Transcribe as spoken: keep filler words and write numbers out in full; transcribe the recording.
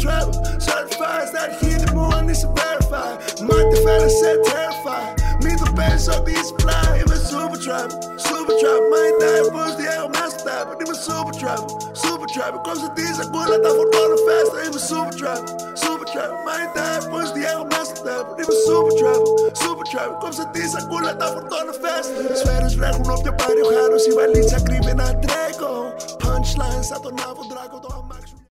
travel. Certified, στα αρχίδι μου αν είσαι verified. Μάτι φέρεσαι terrified. Μην το παίζεις ότι είσαι fly. Είμαι super trap, super trap. Μα η τάι πως τι έχω μέσα στο τάπ. Είμαι super trap, super trap. Κόψε τη σακούλα, τα φορτώνω fast. Είμαι super trap, super trap. Μα η τάι πως τι έχω μέσα στο τάπ. Είμαι super trap, super trap. Κόψε τη σακούλα, τα φορτώνω fast. Σφαίρες βρέχουν όποιο πάρει ο χάρος. Η βαλίτσα κρύβει ένα τρέκο. Punchlines σαν τον Άβο Δράκο το αμάξι.